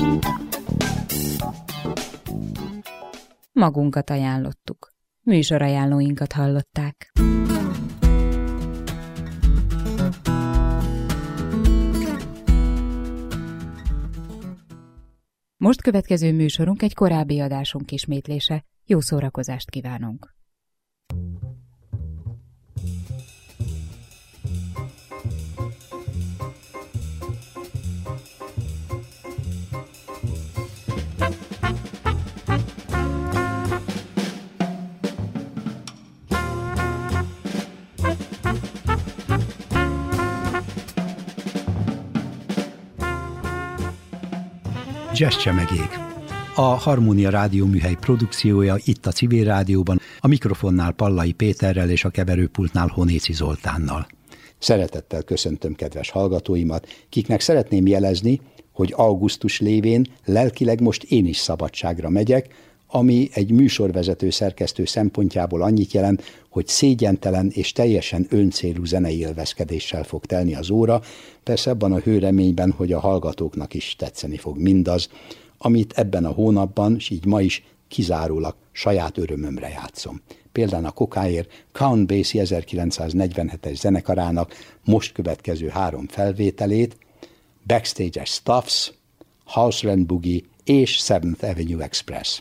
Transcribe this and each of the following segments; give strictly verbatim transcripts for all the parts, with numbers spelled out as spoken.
Magunkat ajánlottuk. Műsorajánlóinkat hallották. Most következő műsorunk egy korábbi adásunk ismétlése. Jó szórakozást kívánunk! Jazz Csemegék. A Harmónia Rádió műhely produkciója itt a Civil Rádióban, a mikrofonnál Pallai Péterrel és a keverőpultnál Honéci Zoltánnal. Szeretettel köszöntöm kedves hallgatóimat, kiknek szeretném jelezni, hogy augusztus lévén lelkileg most én is szabadságra megyek, ami egy műsorvezető szerkesztő szempontjából annyit jelent, hogy szégyentelen és teljesen öncélú zenei élvezkedéssel fog telni az óra, persze abban a hőreményben, hogy a hallgatóknak is tetszeni fog mindaz, amit ebben a hónapban, és így ma is kizárólag saját örömömre játszom. Például a Kokáért Count Basie ezerkilencszáznegyvenhetes zenekarának most következő három felvételét, Backstage-es Stuffs, House Rent Boogie és Seventh Avenue Express.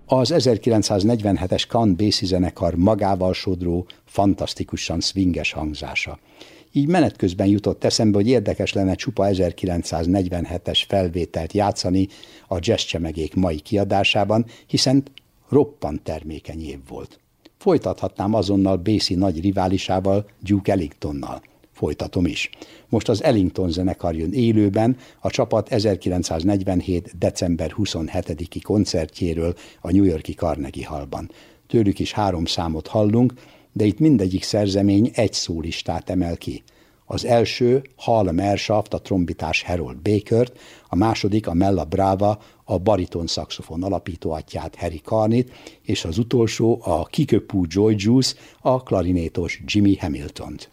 Az ezerkilencszáznegyvenhetes Count Basie zenekar magával sodró, fantasztikusan swinges hangzása. Így menet közben jutott eszembe, hogy érdekes lenne csupa ezerkilencszáznegyvenhetes felvételt játszani a Jazz Csemegék mai kiadásában, hiszen roppant termékeny év volt. Folytathatnám azonnal Basie nagy riválisával, Duke Ellingtonnal. Folytatom is. Most az Ellington zenekar jön élőben, a csapat ezerkilencszáznegyvenhét. december huszonhetediki koncertjéről a New York-i Carnegie Hallban. Tőlük is három számot hallunk, de itt mindegyik szerzemény egy szólistát emel ki. Az első Harlem Airshaft, a trombitás Harold Bakert, a második a Mella Brava, a bariton szaxofon alapító atyját Harry Carney-t, és az utolsó a Kickapoo Joy Juice, a klarinétos Jimmy Hamiltont.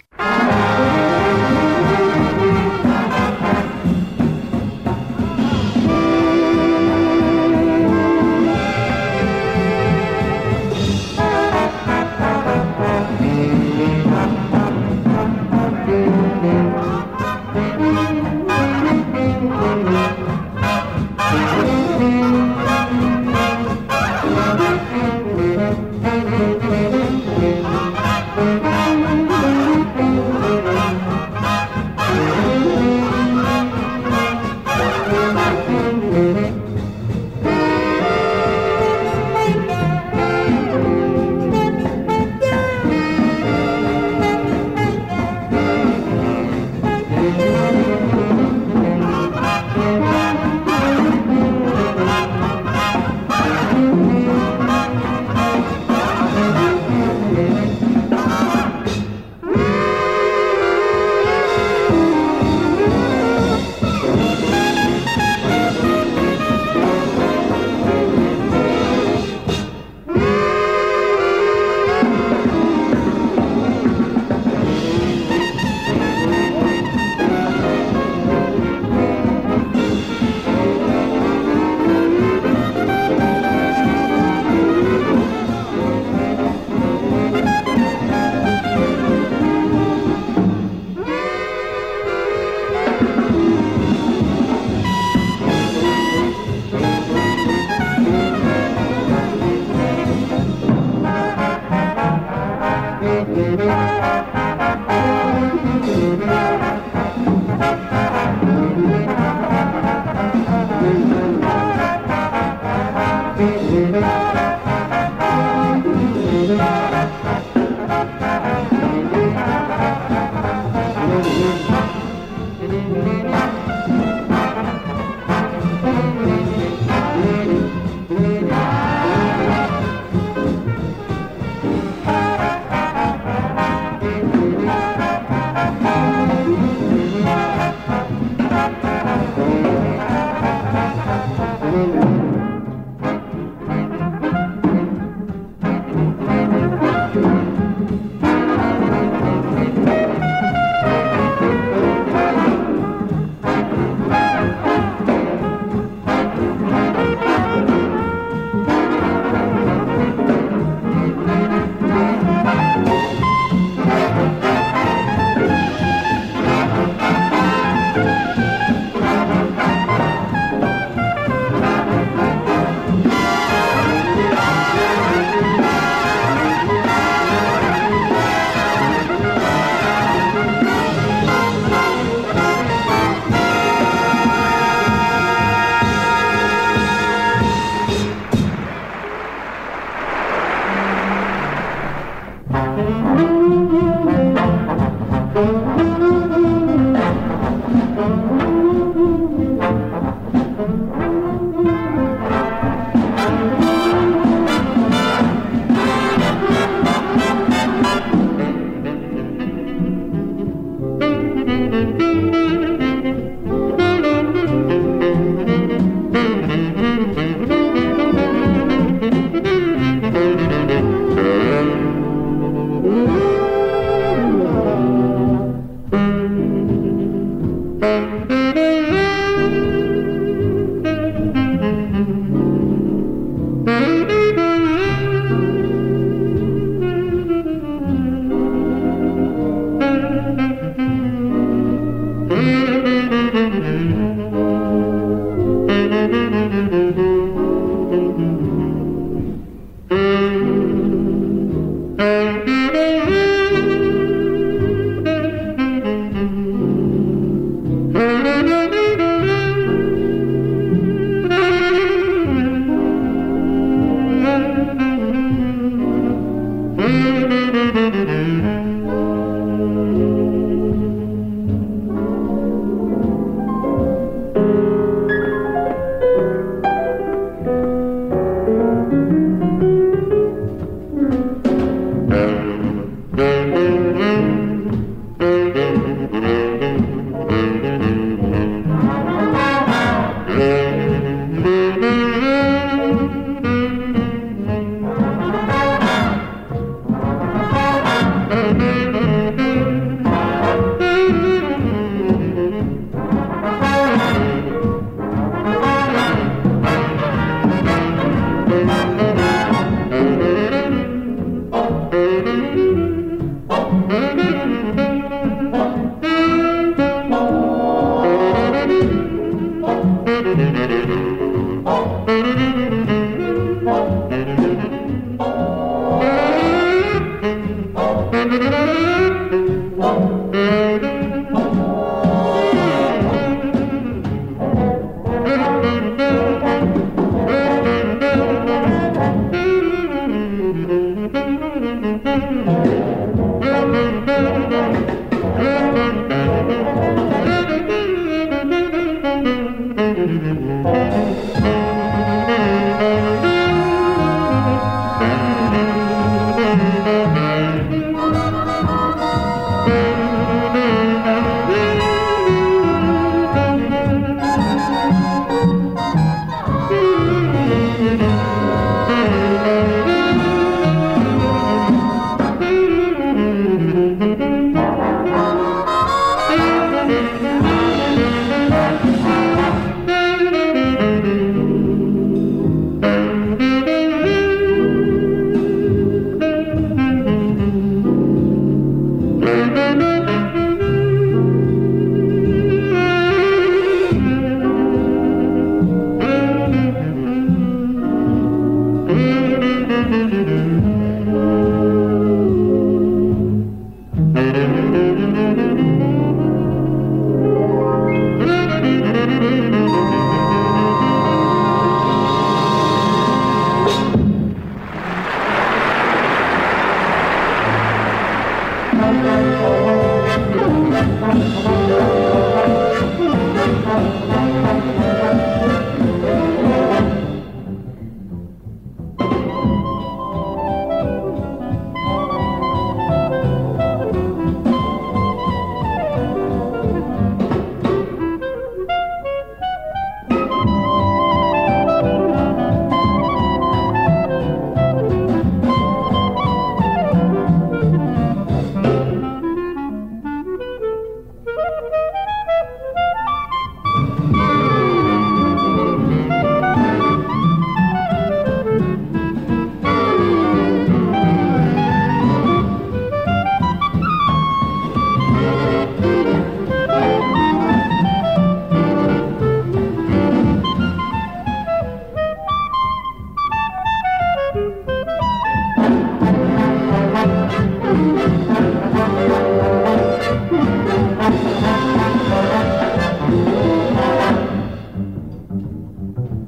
Thank you.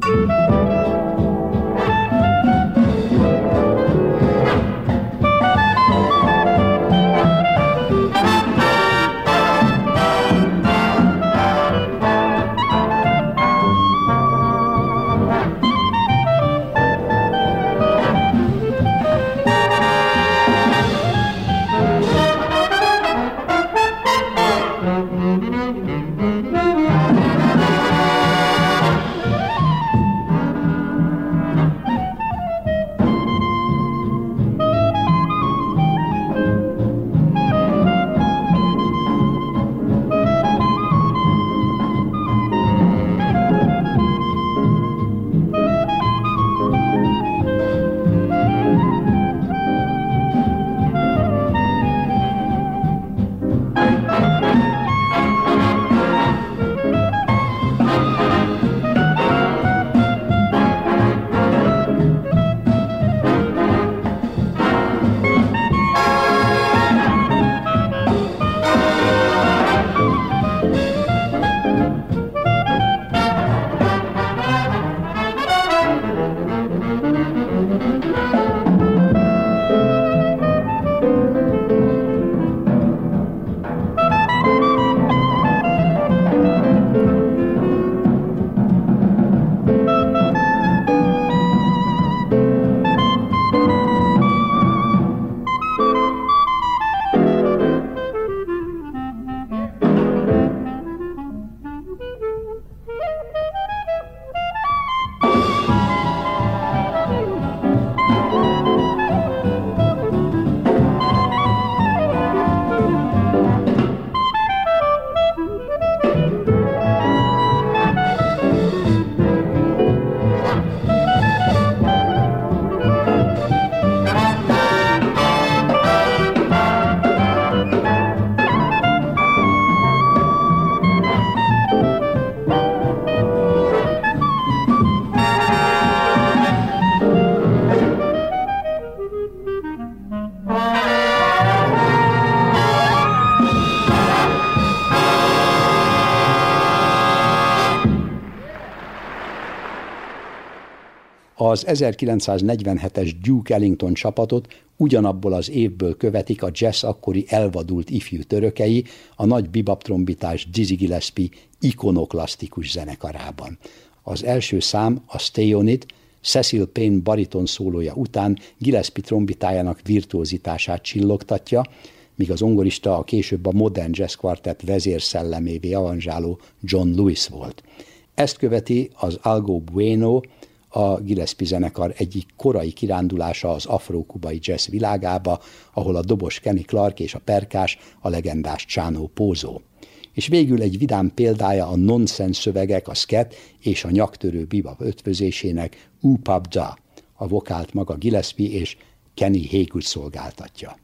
Az ezerkilencszáznegyvenhetes Duke Ellington csapatot ugyanabból az évből követik a jazz akkori elvadult ifjú törökei a nagy bebop trombitás Dizzy Gillespie ikonoklasztikus zenekarában. Az első szám, a Stay On It, Cecil Payne bariton szólója után Gillespie trombitájának virtuózitását csillogtatja, míg az zongorista a később a Modern Jazz Quartet vezérszellemévé aranzsáló John Lewis volt. Ezt követi az Algo Bueno, a Gillespie zenekar egyik korai kirándulása az afro-kubai jazz világába, ahol a dobos Kenny Clark és a perkás a legendás Chano Pozo. És végül egy vidám példája a nonsense szövegek, a scat és a nyaktörő bebop ötvözésének Oopab Da. A vokált maga Gillespie és Kenny Haygood szolgáltatja.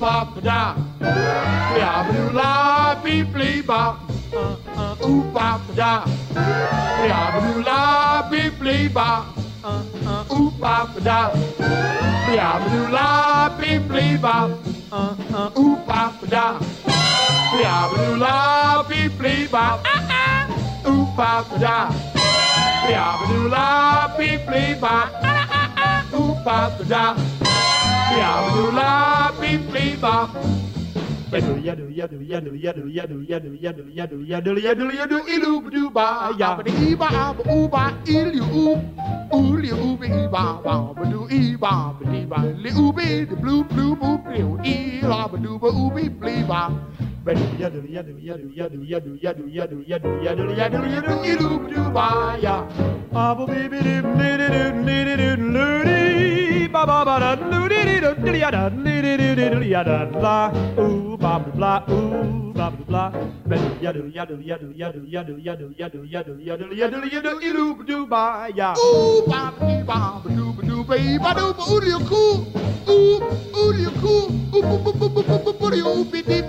ba ba da. Ya ba do la beep bleep ba. Ooh ba ba da. Ya ba do la beep bleep ba. Ooh ba ba da. Ya ba do la beep bleep ba. Ooh ba ba da. Ya ba do la beep bleep ba. Ooh ba ba da. Ya ba do la beep bleep ba. Ooh ba ba da. Ya ba do la beep bleep ba. Yadu yadu yadu yadu yadu yadu yadu yadu yadu yadu yadu yadu ilu do ba ya ba di ba ba u ba ilu u u li u bi ba ba ba do i ba ba di ba li u bi the blue blue blue blue i la ba do ba u bi bli ba. Yadu yadu yadu yadu yadu yadu yadu yadu yadu yadu yadu ilu do ba ya. Ba ba bi bi di di di di di di ba ba ba da di di di di ya da di di di di ya da la ooh ba blah ooh ba blah yadu yadu yadu yadu yadu yadu yadu yadu yadu yadu yadu ilu do ba ya ooh ba ba ba do ba do ba ba do ba ooh ku ooh ooh ku ooh bu bu bu bu bu bu bu bu